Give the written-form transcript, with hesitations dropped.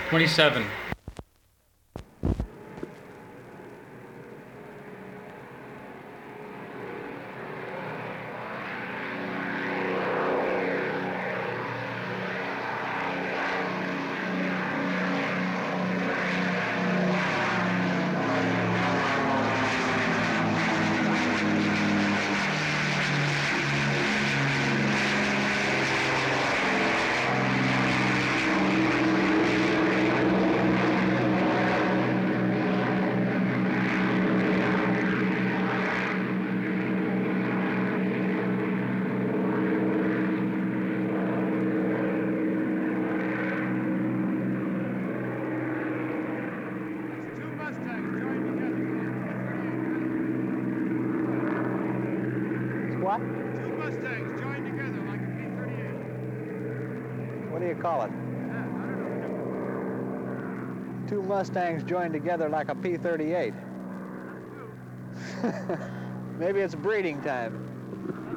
27. What? Two Mustangs joined together like a P-38. What do you call it? Yeah, I don't know. Two Mustangs joined together like a P-38. Maybe it's breeding time.